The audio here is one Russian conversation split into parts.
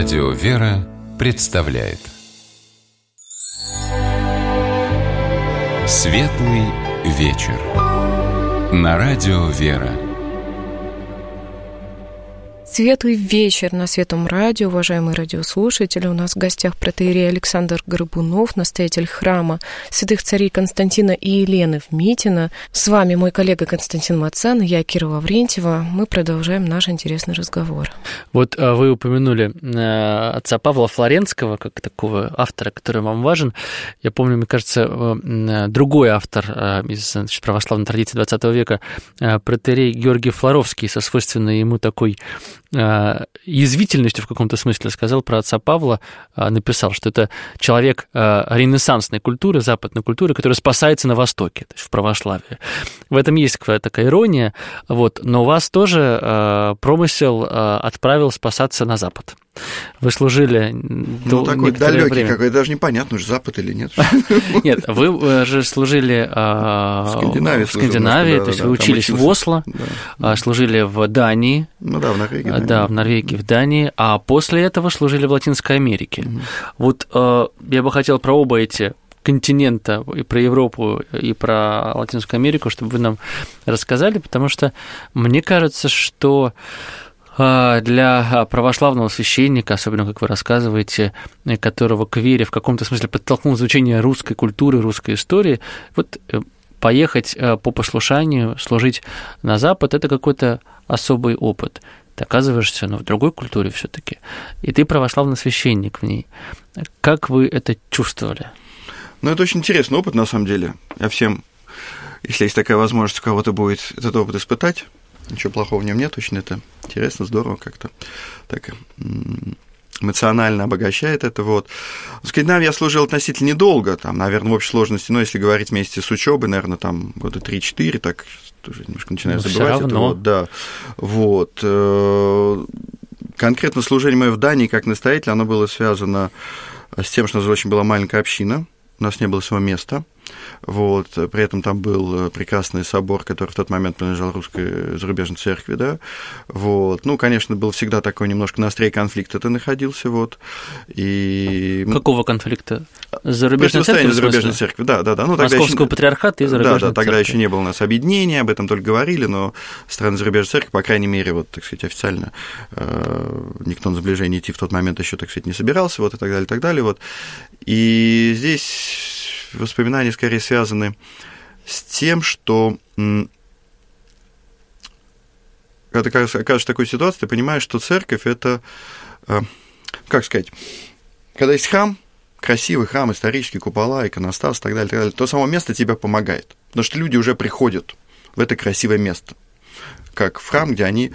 Радио «Вера» представляет Светлый вечер на Радио «Вера». Светлый вечер на Светлом радио, уважаемые радиослушатели. У нас в гостях протоиерей Александр Горбунов, настоятель храма святых царей Константина и Елены в Митино. С вами мой коллега Константин Мацан и я, Кира Лаврентьева. Мы продолжаем наш интересный разговор. Вот вы упомянули отца Павла Флоренского, как такого автора, который вам важен. Я помню, мне кажется, другой автор из православной традиции XX века, протоиерей Георгий Флоровский, со свойственной ему такой язвительностью в каком-то смысле сказал про отца Павла, написал, что это человек ренессансной культуры, западной культуры, которая спасается на Востоке, то есть в православии. В этом есть такая ирония, вот, но вас тоже промысел отправил спасаться на Запад. Вы служили такой далекий время. какой, даже непонятно, уж Запад или нет. Нет, вы же служили в Скандинавии, то есть вы учились в Осло, служили в Дании. Ну да, в Норвегии. Да, в Норвегии, в Дании, а после этого служили в Латинской Америке. Вот я бы хотел про оба эти континента, и про Европу, и про Латинскую Америку, чтобы вы нам рассказали, потому что мне кажется, что для православного священника, особенно, как вы рассказываете, которого к вере в каком-то смысле подтолкнул изучение русской культуры, русской истории, вот поехать по послушанию, служить на Запад – это какой-то особый опыт. Ты оказываешься в другой культуре все-таки, и ты православный священник в ней. Как вы это чувствовали? Это очень интересный опыт, на самом деле. Я всем, если есть такая возможность, у кого-то будет этот опыт испытать, ничего плохого в нем нет, очень это интересно, здорово как-то, так эмоционально обогащает это. Вот. В Скандинавии я служил относительно недолго, там, наверное, в общей сложности, но если говорить вместе с учебой, наверное, там года 3-4, так тоже немножко начинаю забывать это. Вот, да. Вот. Конкретно служение мое в Дании как настоятель, оно было связано с тем, что у нас очень была маленькая община, у нас не было своего места. Вот, при этом там был прекрасный собор, который в тот момент принадлежал русской зарубежной церкви, да, вот, конечно, был всегда такой немножко на острие конфликта ты находился, вот, и... Какого конфликта? Зарубежной церкви, да, тогда Московского патриархата и зарубежной церкви. Да, тогда еще не было у нас объединения, об этом только говорили, но страны зарубежной церкви, по крайней мере, вот, так сказать, официально никто на сближение идти в тот момент еще, так сказать, не собирался, вот, и так далее, вот, и здесь... Воспоминания скорее связаны с тем, что когда ты окажешься в такой ситуации, ты понимаешь, что церковь – это, как сказать, когда есть храм, красивый храм, исторический, купола, иконостас и так далее, то само место тебе помогает, потому что люди уже приходят в это красивое место, как в храм, где они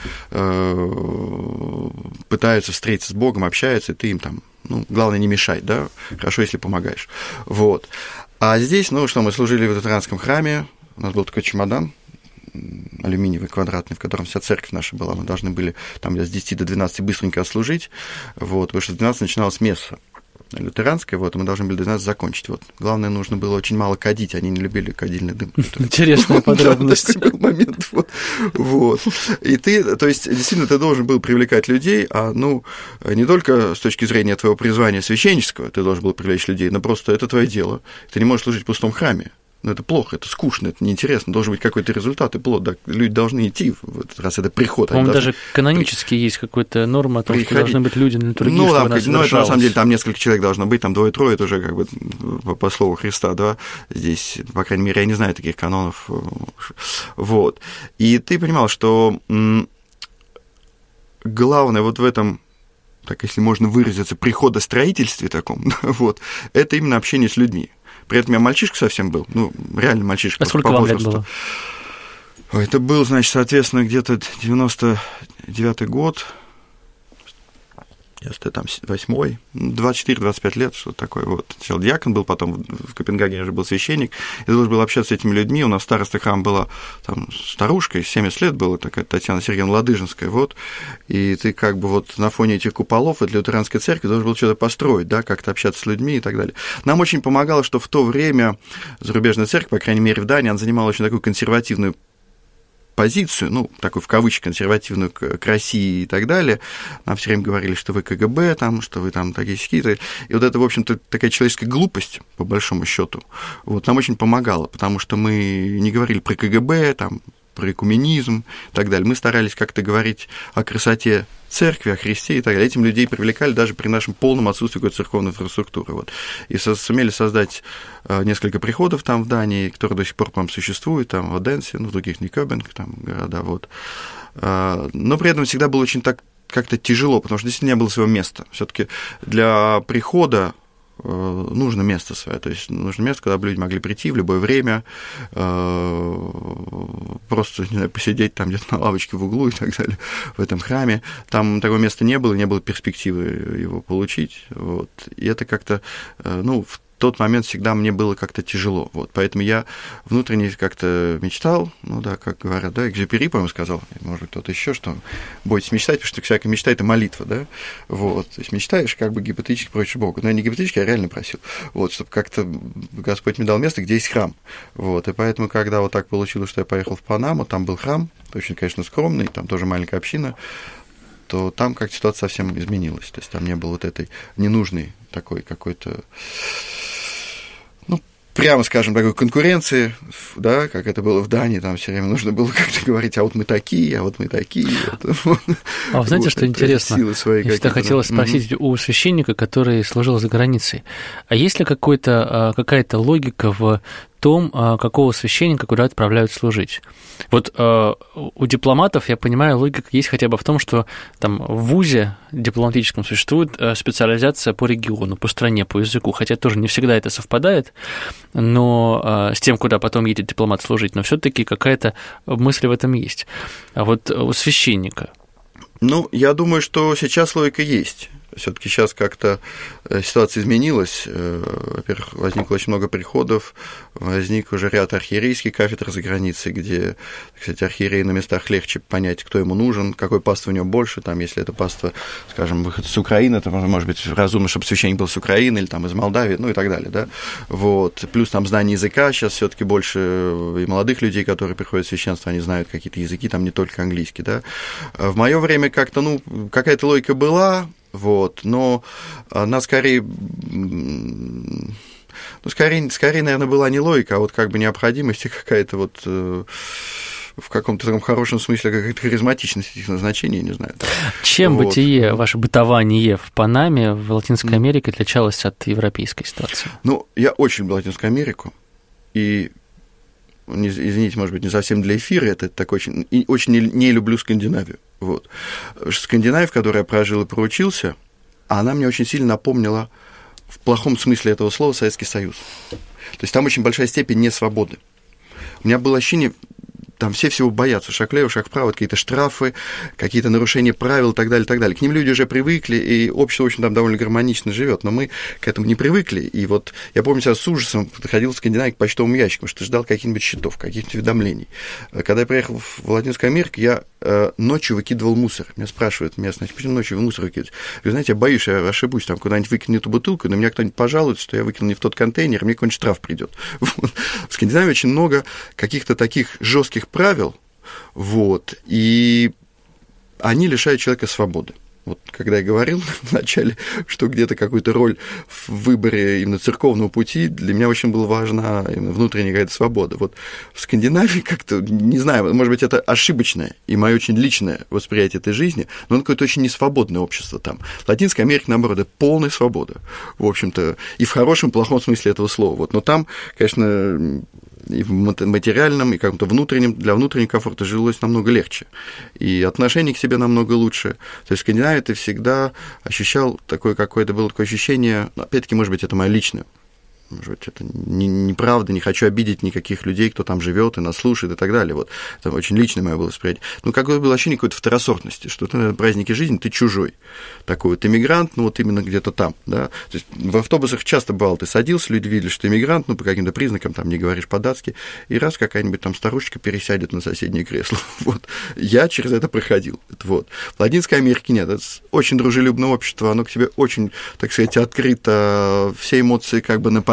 пытаются встретиться с Богом, общаются, и ты им там, главное, не мешать, да, хорошо, если помогаешь, вот. А здесь, что мы служили в лютеранском храме, у нас был такой чемодан алюминиевый, квадратный, в котором вся церковь наша была, мы должны были там с 10 до 12 быстренько отслужить, вот, потому что с 12 начиналось месса лютеранское, вот, и мы должны были до 12 закончить, вот. Главное, нужно было очень мало кадить, они не любили кадильный дым. Интересная подробность. Да, такой момент, вот. И ты, то есть, действительно, ты должен был привлекать людей, не только с точки зрения твоего призвания священнического ты должен был привлечь людей, но просто это твое дело. Ты не можешь служить в пустом храме. Это плохо, это скучно, это неинтересно, должен быть какой-то результат и плод. Да, люди должны идти, в этот раз это приход. По-моему, даже канонически есть какая-то норма о том, что должны быть люди на литургии, чтобы она совершалась. Это на самом деле там несколько человек должно быть, там 2-3, это уже как бы по слову Христа, да, здесь, по крайней мере, я не знаю таких канонов, вот. И ты понимал, что главное вот в этом, так если можно выразиться, приходостроительстве таком, вот, это именно общение с людьми. При этом я мальчишка совсем был, реально мальчишка. А сколько вам лет было? Это был, значит, соответственно, где-то 99-й год, если там 8-й, 24-25 лет, что-то такое. Вот. Сначала диакон был, потом в Копенгагене уже был священник. Я должен был общаться с этими людьми. У нас староста храма была там старушкой, 70 лет была, такая Татьяна Сергеевна Ладыжинская. Вот. И ты как бы вот на фоне этих куполов и для лютеранской церкви должен был что-то построить, да, как-то общаться с людьми и так далее. Нам очень помогало, что в то время зарубежная церковь, по крайней мере в Дании, она занимала очень такую консервативную позицию, ну, такую в кавычках консервативную к России и так далее. Нам все время говорили, что вы КГБ, там, что вы там такие-сякие. И вот это, в общем-то, такая человеческая глупость, по большому счету, вот, нам очень помогала, потому что мы не говорили про КГБ, там, про экуменизм и так далее. Мы старались как-то говорить о красоте церкви, о Христе и так далее. Этим людей привлекали даже при нашем полном отсутствии какой-то церковной инфраструктуры. Вот. И сумели создать несколько приходов там в Дании, которые до сих пор, по-моему, существуют, там в Оденсе, ну, в других Никобинг, там города, вот. Но при этом всегда было очень так как-то тяжело, потому что действительно не было своего места. Все-таки для прихода нужно место свое, то есть нужно место, куда бы люди могли прийти в любое время, просто, не знаю, посидеть там где-то на лавочке в углу и так далее в этом храме. Там такого места не было перспективы его получить, вот. И это как-то, ну, в тот момент всегда мне было как-то тяжело, вот, поэтому я внутренне как-то мечтал, ну да, как говорят, да, Экзюпери, по-моему, сказал, может быть, кто-то еще, что бойтесь мечтать, потому что всякая мечта – это молитва, да, вот, то есть мечтаешь, как бы гипотетически просишь Бога, но я не гипотетически, я реально просил, вот, чтобы как-то Господь мне дал место, где есть храм, вот, и поэтому, когда вот так получилось, что я поехал в Панаму, там был храм, очень, конечно, скромный, там тоже маленькая община, то там как-то ситуация совсем изменилась, то есть там не было вот этой ненужной такой какой-то, ну, прямо скажем, такой конкуренции, да, как это было в Дании, там все время нужно было как-то говорить, а вот мы такие, а вот мы такие. А вы знаете, что интересно? Я всегда хотела спросить у священника, который служил за границей, а есть ли какая-то логика в том, какого священника куда отправляют служить? Вот у дипломатов, я понимаю, логика есть хотя бы в том, что там в вузе дипломатическом существует специализация по региону, по стране, по языку, хотя тоже не всегда это совпадает, но с тем, куда потом едет дипломат служить, но все-таки какая-то мысль в этом есть. А вот у священника? Ну, я думаю, что сейчас логика есть. Все-таки сейчас как-то ситуация изменилась. Во-первых, возникло очень много приходов, возник уже ряд архиерейских кафедр за границей, где, кстати, архиерей на местах легче понять, кто ему нужен, какой паства у него больше. Там, если это паства, скажем, выход с Украины, то, может быть, разумно, чтобы священник был с Украины или там из Молдавии, ну и так далее. Да? Вот. Плюс там знание языка, сейчас все-таки больше и молодых людей, которые приходят в священство, они знают какие-то языки, там не только английский. Да? В мое время как-то, ну, какая-то логика была. Вот, но она скорее, наверное, была не логика, а вот как бы необходимость и какая-то вот в каком-то таком хорошем смысле какая-то харизматичность этих назначений, не знаю. Чем вот. Бытие, ваше бытование в Панаме, в Латинской Америке отличалось от европейской ситуации? Ну, я очень люблю Латинскую Америку, и извините, может быть, не совсем для эфира, это так очень не люблю Скандинавию. Вот. Скандинавия, в которой я прожил и проучился, она мне очень сильно напомнила, в плохом смысле этого слова, Советский Союз. То есть там очень большая степень несвободы. У меня было ощущение, там все всего боятся, шаг влево, шаг вправо, какие-то штрафы, какие-то нарушения правил и так далее, и так далее. К ним люди уже привыкли, и общество, в общем, там довольно гармонично живет, но мы к этому не привыкли. И вот я помню, себя с ужасом подходил в Скандинавию к почтовым ящикам, что ждал каких-нибудь счетов, каких-нибудь уведомлений. Когда я приехал в Латинскую Америку, я ночью выкидывал мусор. Меня спрашивают местные, почему ночью вы мусор выкидываете? Вы знаете, я боюсь, я ошибусь, там куда-нибудь выкину эту бутылку, и на меня кто-нибудь пожалуется, что я выкинул не в тот контейнер, и мне какой-нибудь штраф придет. Вот. В Скандинавии очень много каких-то таких жестких правил, вот, и они лишают человека свободы. Вот когда я говорил вначале, что где-то какую-то роль в выборе именно церковного пути, для меня очень была важна именно внутренняя какая-то свобода. Вот в Скандинавии как-то, не знаю, может быть, это ошибочное и мое очень личное восприятие этой жизни, но оно какое-то очень несвободное общество там. Латинская Америка, наоборот, это полная свобода, в общем-то, и в хорошем, и в плохом смысле этого слова. Вот. Но там, конечно, и в материальном, и каком-то внутреннем, для внутреннего комфорта жилось намного легче, и отношение к себе намного лучше. То есть в Скандинавии ты всегда ощущал такое какое-то, было такое ощущение, опять-таки, может быть, это мое личное, может быть, это неправда, не хочу обидеть никаких людей, кто там живет и нас слушает и так далее. Вот. Это очень личное мое было восприятие. Ну, какое было ощущение какой-то второсортности, что ты на празднике жизни, ты чужой. Такой вот иммигрант, ну, вот именно где-то там, да. То есть в автобусах часто бывало, ты садился, люди видели, что ты иммигрант, ну, по каким-то признакам, там, не говоришь по-датски, и раз какая-нибудь там старушечка пересядет на соседнее кресло. Вот. Я через это проходил. Вот. В Латинской Америке нет. Это очень дружелюбное общество, оно к тебе очень, так сказать, открыто, все эмоции как бы на поверхности,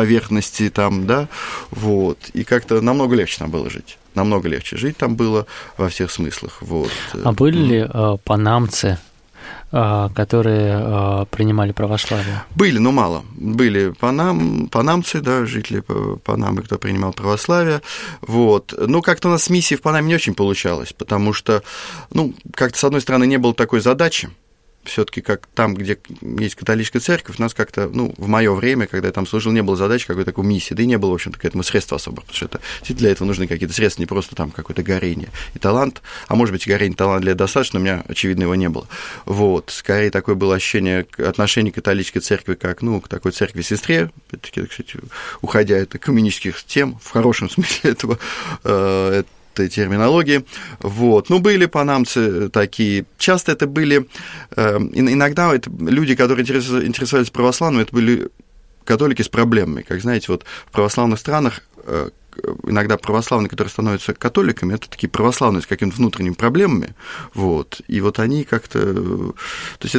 поверхности там, да, вот, и как-то намного легче там было жить. Намного легче жить там было во всех смыслах, вот. А были ли панамцы, которые принимали православие? Были, но мало. Были панамцы, да, жители Панамы, кто принимал православие. Вот. Но как-то у нас с миссией в Панаме не очень получалось, потому что, как-то, с одной стороны, не было такой задачи. Все-таки как там, где есть католическая церковь, у нас как-то, в мое время, когда я там служил, не было задачи какой-то такой миссии, да и не было, в общем-то, к этому средств особых, потому что для этого нужны какие-то средства, не просто там какое-то горение и талант, а может быть, и горение и талант для этого достаточно, у меня, очевидно, его не было. Вот, скорее такое было ощущение отношения к католической церкви как, к такой церкви-сестре, опять-таки, так сказать, уходя от экуменических тем, в хорошем смысле этого, этой терминологии. Вот. Были панамцы такие. Часто это были... Иногда это люди, которые интересовались православным, это были католики с проблемами. Как знаете, вот в православных странах иногда православные, которые становятся католиками, это такие православные с какими-то внутренними проблемами. Вот. И вот они как-то... То есть это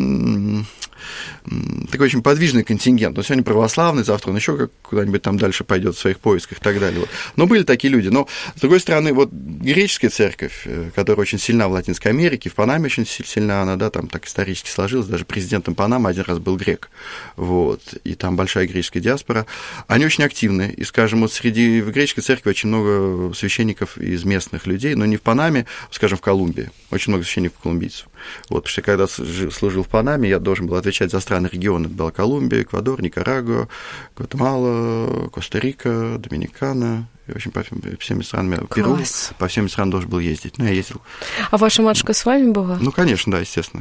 такой очень подвижный контингент. Но сегодня православный, завтра он еще куда-нибудь там дальше пойдет в своих поисках и так далее. Вот. Но были такие люди. Но, с другой стороны, вот греческая церковь, которая очень сильна в Латинской Америке, в Панаме очень сильна, она, да, там так исторически сложилась, даже президентом Панамы один раз был грек. Вот. И там большая греческая диаспора. Они очень активны. И, скажем, вот в греческой церкви очень много священников из местных людей, но не в Панаме, скажем, в Колумбии. Очень много священников-колумбийцев. Вот, потому что когда служил в Панаме, я должен был отвечать за страны региона. Это была Колумбия, Эквадор, Никарагуа, Гватемала, Коста-Рика, Доминикана. И, в общем, по всеми странам, Перу, по всем странам должен был ездить. Я ездил. А ваша матушка с вами была? Конечно, да, естественно.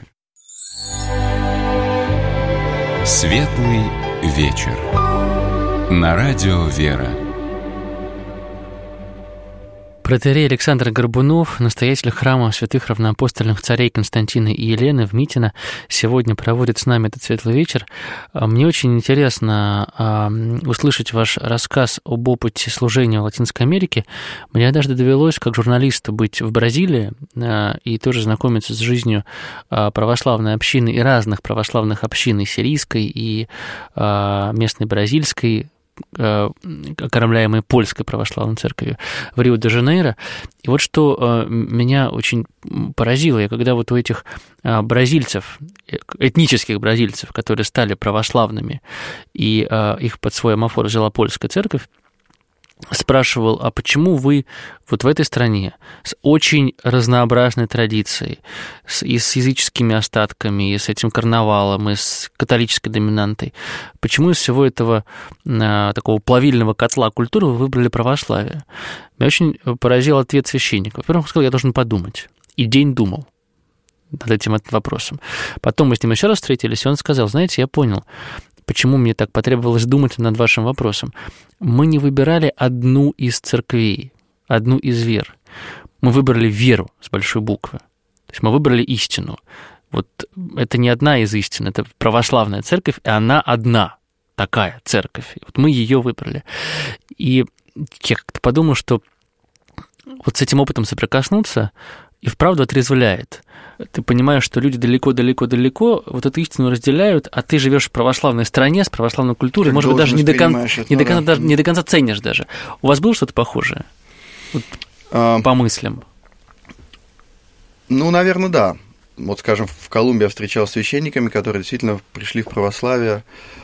Светлый вечер. На радио «Вера». Протоиерей Александр Горбунов, настоятель храма святых равноапостольных царей Константина и Елены в Митино, сегодня проводит с нами этот светлый вечер. Мне очень интересно услышать ваш рассказ об опыте служения в Латинской Америке. Мне однажды довелось, как журналисту, быть в Бразилии и тоже знакомиться с жизнью православной общины и разных православных общин, и сирийской, и местной бразильской, окормляемой польской православной церковью в Рио-де-Жанейро. И вот что меня очень поразило, я когда вот у этих бразильцев, этнических бразильцев, которые стали православными, и их под свой амофор взяла польская церковь, спрашивал, а почему вы вот в этой стране с очень разнообразной традицией, и с языческими остатками, и с этим карнавалом, и с католической доминантой, почему из всего этого такого плавильного котла культуры вы выбрали православие? Меня очень поразил ответ священника. Во-первых, он сказал, я должен подумать. И день думал над этим вопросом. Потом мы с ним еще раз встретились, и он сказал, знаете, я понял, почему мне так потребовалось думать над вашим вопросом. Мы не выбирали одну из церквей, одну из вер. Мы выбрали веру с большой буквы. То есть мы выбрали истину. Вот это не одна из истин, это православная церковь, и она одна такая церковь. Вот мы ее выбрали. И я как-то подумал, что вот с этим опытом соприкоснуться и вправду отрезвляет. Ты понимаешь, что люди далеко-далеко-далеко вот эту истину разделяют, а ты живешь в православной стране, с православной культурой, может быть, даже не до конца ценишь даже. У вас было что-то похожее? Вот, по мыслям? Наверное, да. Вот, скажем, в Колумбии я встречался с священниками, которые действительно пришли в православие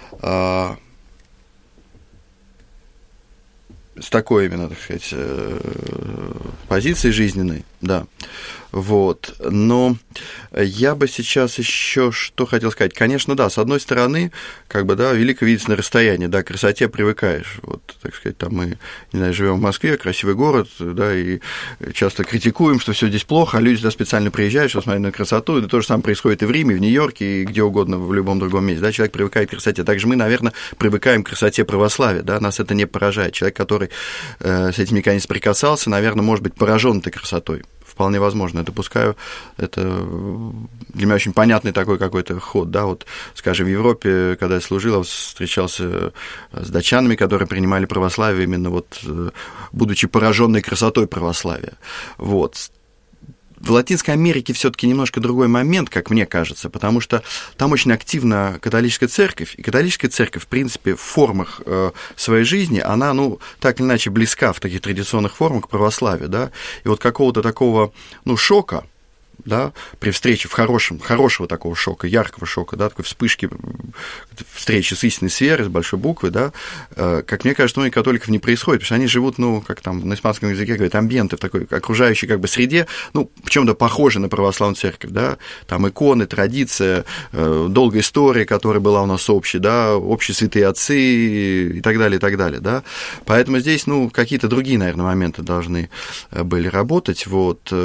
с такой именно, так сказать, позицией жизненной, да. Вот. Но я бы сейчас еще что хотел сказать. Конечно, да, с одной стороны, велико видится на расстоянии, да, к красоте привыкаешь. Вот, так сказать, там мы, не знаю, живем в Москве, красивый город, да, и часто критикуем, что все здесь плохо, а люди сюда специально приезжают, чтобы смотреть на красоту. И то же самое происходит и в Риме, и в Нью-Йорке, и где угодно, в любом другом месте. Да, человек привыкает к красоте. Также мы, наверное, привыкаем к красоте православия, да, нас это не поражает. Человек, который с этим никогда не соприкасался, наверное, может быть поражен этой красотой. Вполне возможно, я допускаю, это для меня очень понятный такой какой-то ход, да, вот, скажем, в Европе, когда я служил, встречался с датчанами, которые принимали православие именно вот, будучи пораженной красотой православия, вот. В Латинской Америке все-таки немножко другой момент, как мне кажется, потому что там очень активна католическая церковь, и католическая церковь, в принципе, в формах своей жизни, она, так или иначе, близка в таких традиционных формах к православию, да, и вот какого-то такого, шока, да, при встрече хорошего такого шока, яркого шока, да, такой вспышки встречи с истинной сферой, с большой буквы, да, как мне кажется, у католиков не происходит, потому что они живут, как там на испанском языке говорят, амбиенты в такой окружающей как бы среде, в чем-то похожей на православную церковь, да, там иконы, традиция, долгая история, которая была у нас общей, да, общие святые отцы и так далее, да, поэтому здесь, какие-то другие, наверное, моменты должны были работать, вот.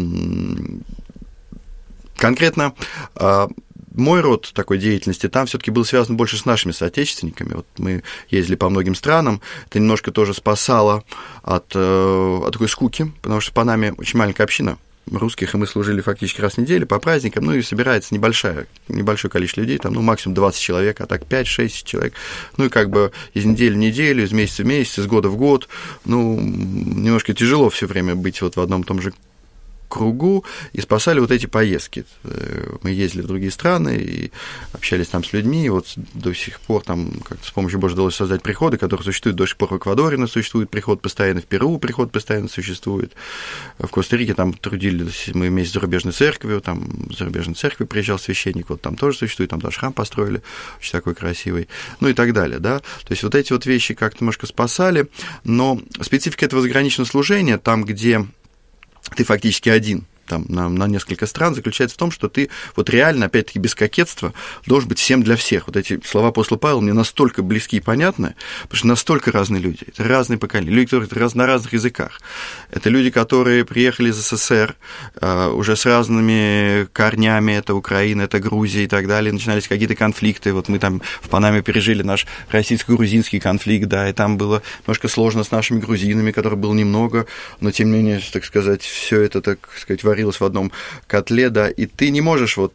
Конкретно мой род такой деятельности там все-таки был связан больше с нашими соотечественниками. Вот мы ездили по многим странам, это немножко тоже спасало от такой скуки, потому что в Панаме очень маленькая община русских, и мы служили фактически раз в неделю по праздникам, и собирается небольшое количество людей, там, максимум 20 человек, а так 5-6 человек, и как бы из недели в неделю, из месяца в месяц, из года в год, немножко тяжело все время быть вот в одном и том же кругу, и спасали вот эти поездки. Мы ездили в другие страны и общались там с людьми, и вот до сих пор там как-то с помощью Божьей удалось создать приходы, которые существуют до сих пор в Эквадоре, но существует приход постоянно, в Перу приход постоянно существует, в Коста-Рике там трудились мы вместе с зарубежной церковью, там в зарубежной церкви приезжал священник, вот там тоже существует, там даже храм построили, очень такой красивый, и так далее, да, то есть вот эти вот вещи как-то немножко спасали, но специфика этого заграничного служения, там, где ты фактически один там, на несколько стран, заключается в том, что ты вот реально, опять-таки, без кокетства должен быть всем для всех. Вот эти слова апостола Павла мне настолько близки и понятны, потому что настолько разные люди, это разные поколения, люди, которые на разных языках. Это люди, которые приехали из СССР уже с разными корнями, это Украина, это Грузия и так далее, начинались какие-то конфликты, вот мы там в Панаме пережили наш российско-грузинский конфликт, да, и там было немножко сложно с нашими грузинами, которых было немного, но тем не менее, так сказать, все это, так сказать, варилось в одном котле, да, и ты не можешь вот,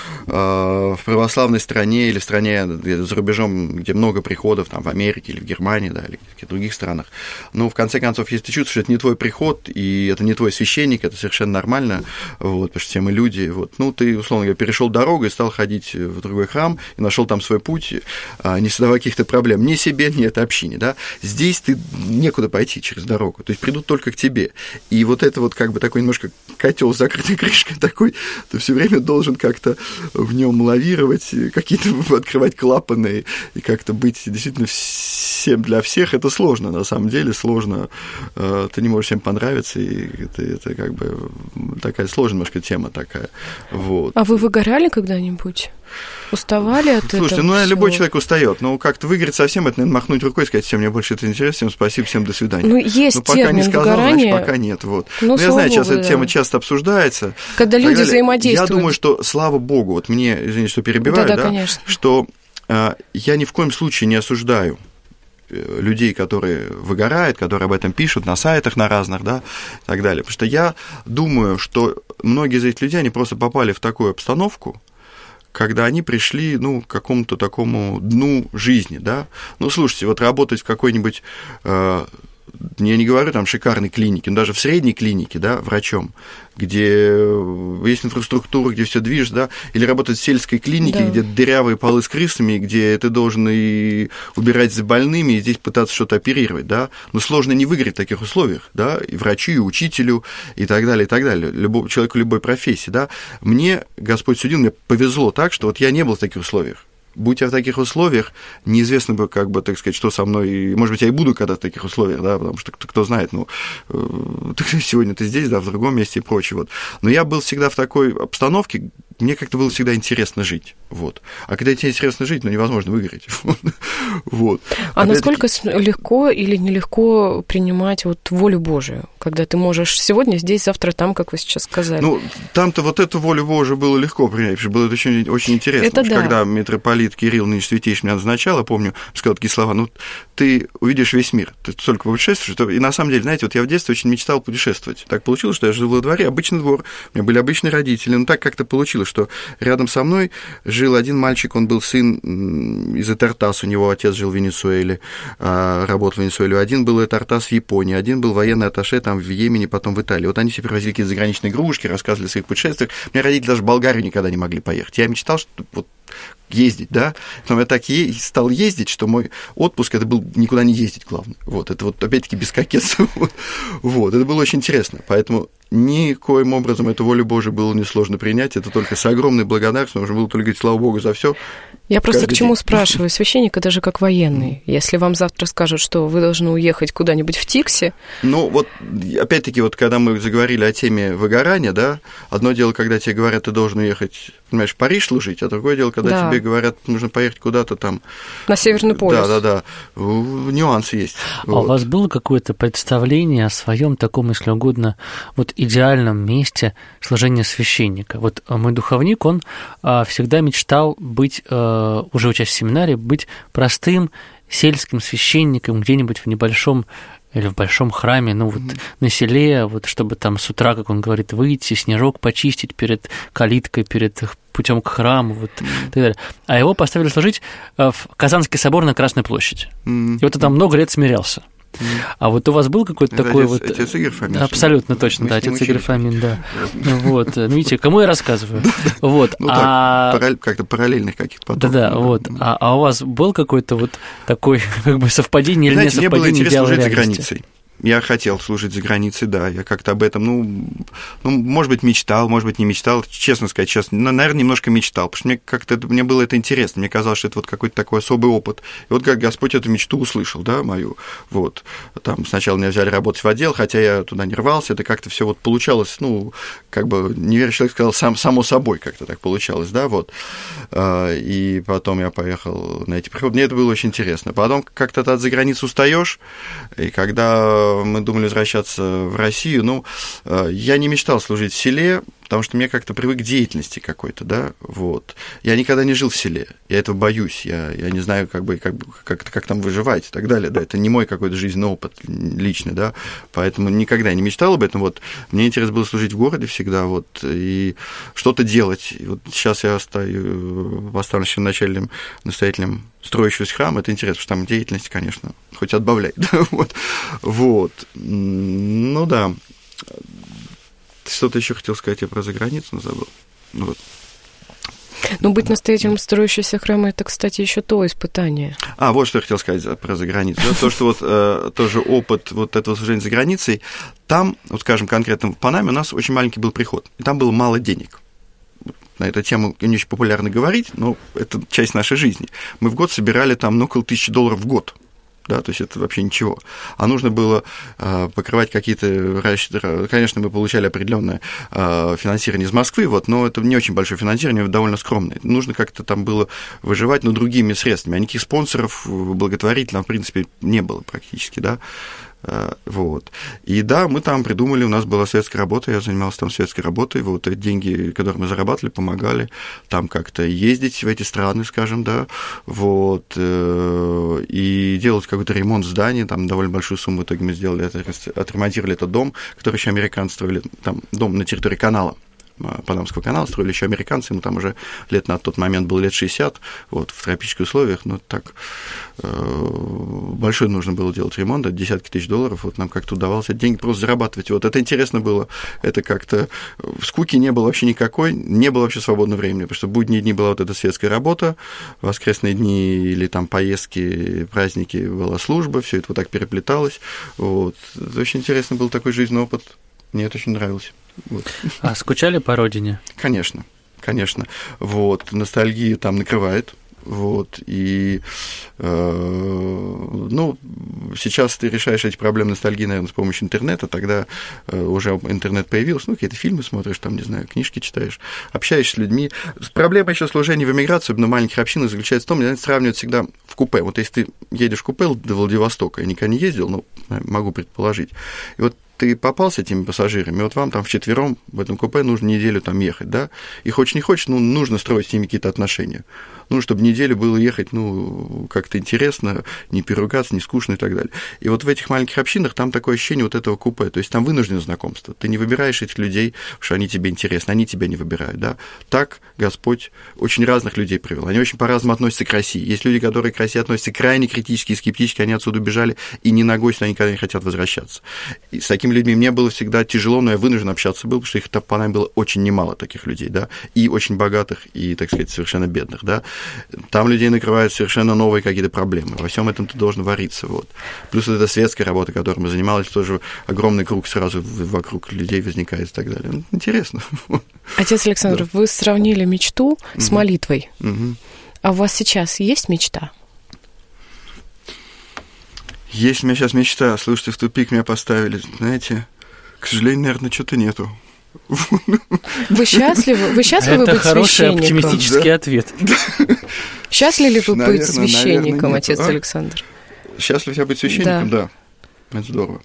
в православной стране или в стране за рубежом, где много приходов, там, в Америке или в Германии, да, или в каких-то других странах, в конце концов, если ты чувствуешь, что это не твой приход, и это не твой священник, это совершенно нормально, вот, потому что все мы люди, вот, ты, условно говоря, перешел дорогу и стал ходить в другой храм, и нашел там свой путь, не создавая каких-то проблем ни себе, ни этой общине, да, здесь ты некуда пойти через дорогу, то есть придут только к тебе, и вот это вот как бы такой немножко котел с закрытой крышкой такой, ты все время должен как-то в нем лавировать, какие-то открывать клапаны и как-то быть действительно всем для всех. Это сложно, на самом деле, сложно. Ты не можешь всем понравиться, и это как бы такая сложная немножко тема такая. Вот. А вы выгорали когда-нибудь? Уставали от этого? Слушайте, любой человек устает, но как-то выгореть совсем, это, наверное, махнуть рукой и сказать, всем мне больше это интересно, всем спасибо, всем до свидания. Есть пока термин не сказал, выгорания. значит, пока нет. Вот. Я знаю, сейчас эта тема часто обсуждается. Когда люди взаимодействуют. Я думаю, что, слава богу, вот мне, извините, что перебиваю, да, что я ни в коем случае не осуждаю людей, которые выгорают, которые об этом пишут на сайтах на разных, да, и так далее. Потому что я думаю, что многие из этих людей, они просто попали в такую обстановку, когда они пришли, к какому-то такому дну жизни, да. Слушайте, вот работать в какой-нибудь, я не говорю там шикарной клинике, но даже в средней клинике, да, врачом, где есть инфраструктура, где все движется, да, или работать в сельской клинике, да, где дырявые полы с крысами, где ты должен и убирать за больными, и здесь пытаться что-то оперировать, да, но сложно не выгореть в таких условиях, да, и врачу, и учителю, и так далее, человеку любой профессии, да. Мне Господь судил, мне повезло так, что вот я не был в таких условиях. Будь я в таких условиях, неизвестно бы, как бы, так сказать, что со мной, может быть, я и буду когда-то в таких условиях, да, потому что кто знает, сегодня ты здесь, да, в другом месте и прочее, вот. Но я был всегда в такой обстановке, мне как-то было всегда интересно жить, вот. А когда тебе интересно жить, невозможно выиграть, вот. А насколько легко или нелегко принимать вот волю Божию, когда ты можешь сегодня здесь, завтра там, как вы сейчас сказали? Там-то вот эту волю Божию было легко принять, потому что было очень, очень интересно, потому что когда митрополит Кирилл, ныне святейший, меня назначал, я помню, сказал такие слова, ты увидишь весь мир, ты столько путешествуешь, и на самом деле, знаете, вот я в детстве очень мечтал путешествовать. Так получилось, что я жил во дворе, обычный двор, у меня были обычные родители, так как-то получилось, получилось, что рядом со мной жил один мальчик, он был сын из Этартас, у него отец жил в Венесуэле, работал в Венесуэле. Один был Этартас в Японии, один был военный атташе там в Йемене, потом в Италии. Вот они все привозили какие-то заграничные игрушки, рассказывали о своих путешествиях. У меня родители даже в Болгарию никогда не могли поехать. Я мечтал, что вот ездить, да, но я так стал ездить, что мой отпуск, это был никуда не ездить, главное, вот, это вот, опять-таки, без кокетства, вот, это было очень интересно, поэтому никоим образом эту волю Божию было несложно принять, это только с огромной благодарностью, нужно было только говорить, слава Богу, за все. Я просто к чему спрашиваю, священник, это же как военный, если вам завтра скажут, что вы должны уехать куда-нибудь в Тикси. Ну, вот, опять-таки, вот, когда мы заговорили о теме выгорания, да, одно дело, когда тебе говорят, ты должен уехать, понимаешь, в Париж служить, а другое дело, когда тебе говорят, нужно поехать куда-то там... На Северный полюс. Да. Нюансы есть. А у вас было какое-то представление о своем таком, если угодно, вот идеальном месте служения священника? Вот мой духовник, он всегда мечтал быть, уже учась в семинарии, быть простым сельским священником где-нибудь в небольшом или в большом храме, ну вот на селе, вот чтобы там с утра, как он говорит, выйти, снежок почистить перед калиткой, перед путем к храму, вот и так далее. А его поставили служить в Казанский собор на Красной площади. И вот он там много лет смирялся. А вот у вас был какой-то такой вот... Отец Игорь Фомин. Абсолютно точно, да, отец Игорь Фомин, да. Вот, ну, видите, кому я рассказываю? Вот. Ну, так, как-то параллельных каких-то потоков. Да, вот. А у вас был какой-то вот такой, как бы, совпадение или не совпадение? Мне было интересно служить за границей. Я хотел служить за границей, да, я как-то об этом, ну, может быть, мечтал, может быть, не мечтал, честно сказать, сейчас, наверное, немножко мечтал, потому что мне было это интересно, мне казалось, что это вот какой-то такой особый опыт. И вот как Господь эту мечту услышал, да, мою, вот, там сначала меня взяли работать в отдел, хотя я туда не рвался, это как-то все вот получалось, ну, как бы, неверующий человек сказал, само собой как-то так получалось, да, вот, и потом я поехал на эти приходы, мне это было очень интересно. Потом как-то ты от за границы устаешь, и когда мы думали возвращаться в Россию, ну, я не мечтал служить в селе, потому что я как-то привык к деятельности какой-то, да, вот. Я никогда не жил в селе, я этого боюсь, я не знаю, как там выживать и так далее, да, это не мой какой-то жизненный опыт личный, да, поэтому никогда не мечтал об этом, вот. Мне интересно было служить в городе всегда, вот, и что-то делать. И вот сейчас я поставлю начальным настоятелем строящегося храма, это интересно, потому что там деятельность, конечно, хоть отбавляй, да, вот. Ну да. Что-то еще хотел сказать я про заграницу, но забыл. Вот. Ну, быть настоятелем строящегося храма, это, кстати, еще то испытание. Вот что я хотел сказать про заграницу. То, что вот тоже опыт вот этого служения за границей, там, вот скажем, конкретно в Панаме у нас очень маленький был приход, и там было мало денег. На эту тему не очень популярно говорить, но это часть нашей жизни. Мы в год собирали там около $1000 в год. Да, то есть это вообще ничего. А нужно было покрывать какие-то... Конечно, мы получали определенное финансирование из Москвы, вот, но это не очень большое финансирование, довольно скромное. Нужно как-то там было выживать, но другими средствами. А никаких спонсоров благотворительных, в принципе, не было практически, да. Вот. И да, мы там придумали, у нас была светская работа, я занимался там светской работой, вот эти деньги, которые мы зарабатывали, помогали там как-то ездить в эти страны, скажем, да, вот, и делать какой-то ремонт здания, там довольно большую сумму в итоге мы сделали, отремонтировали этот дом, который еще американцы строили, там дом на территории канала. Панамского канала строили еще американцы, ему там уже на тот момент было лет 60, вот, в тропических условиях, но так большой нужно было делать ремонт, это десятки тысяч $, вот нам как-то удавалось эти деньги просто зарабатывать, вот, это интересно было, это как-то, скуки не было вообще никакой, не было вообще свободного времени, потому что в будние дни была вот эта светская работа, воскресные дни или там поездки, праздники была служба, все это вот так переплеталось, вот, это очень интересный был такой жизненный опыт, мне это очень нравилось. Вот. А скучали по родине? Конечно. Вот, ностальгия там накрывает. Вот, и, ну, сейчас ты решаешь эти проблемы ностальгии, наверное, с помощью интернета, тогда уже интернет появился, ну, какие-то фильмы смотришь, там, не знаю, книжки читаешь, общаешься с людьми. Проблема еще служения в эмиграции, особенно маленьких общинах, заключается в том, что сравнивают всегда в купе. Вот если ты едешь в купе до Владивостока, я никогда не ездил, но могу предположить, и вот ты попал с этими пассажирами, вот вам там вчетвером в этом купе нужно неделю там ехать, да, и хочешь не хочешь, ну, нужно строить с ними какие-то отношения. Ну, чтобы неделю было ехать, ну, как-то интересно, не переругаться, не скучно и так далее. И вот в этих маленьких общинах там такое ощущение вот этого купе, то есть там вынужденное знакомство. Ты не выбираешь этих людей, потому что они тебе интересны, они тебя не выбирают, да. Так Господь очень разных людей привел. Они очень по-разному относятся к России. Есть люди, которые к России относятся крайне критически и скептически, они отсюда убежали, и ни ногой сюда никогда не хотят возвращаться. И с такими людьми мне было всегда тяжело, но я вынужден общаться был, потому что их по нам было очень немало таких людей, да, и очень богатых, и, так сказать, совершенно бедных, да. Там людей накрывают совершенно новые какие-то проблемы. Во всем этом ты должен вариться, вот. Плюс вот эта светская работа, которой мы занимались, тоже огромный круг сразу вокруг людей возникает и так далее. Ну, интересно. Отец Александр, да. Вы сравнили мечту с молитвой. А у вас сейчас есть мечта? Есть у меня сейчас мечта. Слушайте, в тупик меня поставили. Знаете, к сожалению, наверное, что-то нету. Вы счастливы? Вы счастливы быть священником? Это хороший оптимистический ответ. Счастливы ли вы быть священником, отец Александр? Счастлив я быть священником, да. Это здорово.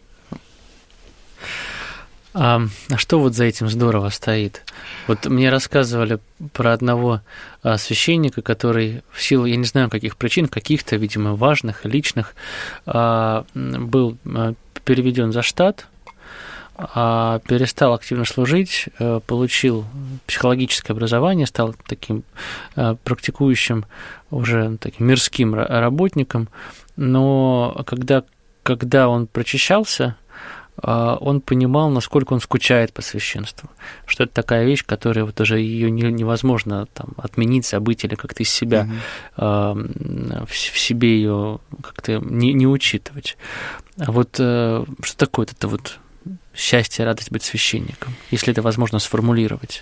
А что вот за этим здорово стоит? Вот мне рассказывали про одного священника, который в силу, я не знаю, каких причин, каких-то, видимо, важных, личных, был переведен за штат, перестал активно служить, получил психологическое образование, стал таким практикующим, уже таким мирским работником, но когда он прочищался, он понимал, насколько он скучает по священству, что это такая вещь, которая вот уже ее невозможно там отменить, забыть или как-то из себя, в себе ее как-то не учитывать. А вот что такое это вот счастье, радость быть священником, если это возможно сформулировать?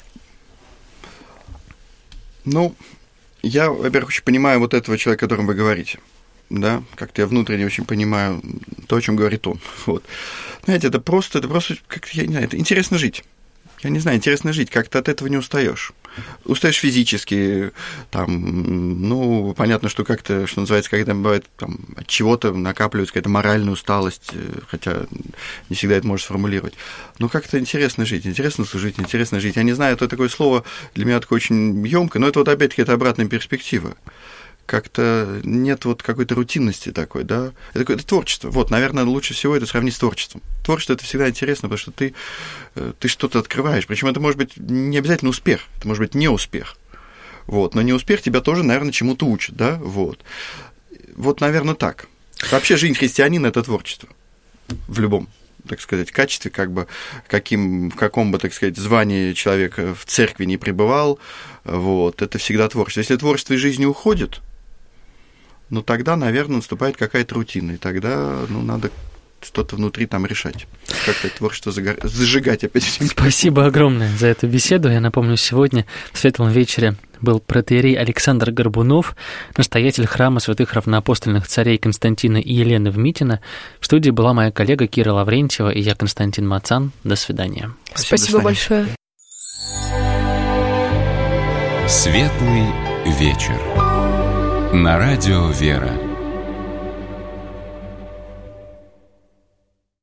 Ну, я, во-первых, очень понимаю вот этого человека, о котором вы говорите. Да, как-то я внутренне очень понимаю то, о чем говорит он. Вот. Знаете, это просто, как я не знаю, это интересно жить. Я не знаю, интересно жить, как-то от этого не устаешь. Устаешь физически, там, ну, понятно, что как-то, что называется, когда бывает там, от чего-то накапливается какая-то моральная усталость, хотя не всегда это можешь сформулировать. Но как-то интересно жить, интересно служить, интересно жить. Я не знаю, это такое слово для меня такое очень ёмкое, но это вот опять-таки это обратная перспектива. Как-то нет вот какой-то рутинности такой, да. Это творчество. Вот, наверное, лучше всего это сравнить с творчеством. Творчество – это всегда интересно, потому что ты что-то открываешь. Причем это может быть не обязательно успех, это может быть не успех. Вот. Но неуспех тебя тоже, наверное, чему-то учит, да. Вот, наверное, так. Вообще жизнь христианина – это творчество. В любом, так сказать, качестве, как бы, в каком бы, так сказать, звании человек в церкви не пребывал, вот, это всегда творчество. Если творчество из жизни уходит, ну, тогда, наверное, наступает какая-то рутина, и тогда, ну, надо что-то внутри там решать, как-то творчество зажигать опять. Спасибо огромное за эту беседу. Я напомню, сегодня в Светлом вечере был протоиерей Александр Горбунов, настоятель храма святых равноапостольных царей Константина и Елены в Митино. В студии была моя коллега Кира Лаврентьева и я, Константин Мацан. До свидания. Спасибо большое. Светлый вечер. На радио «Вера».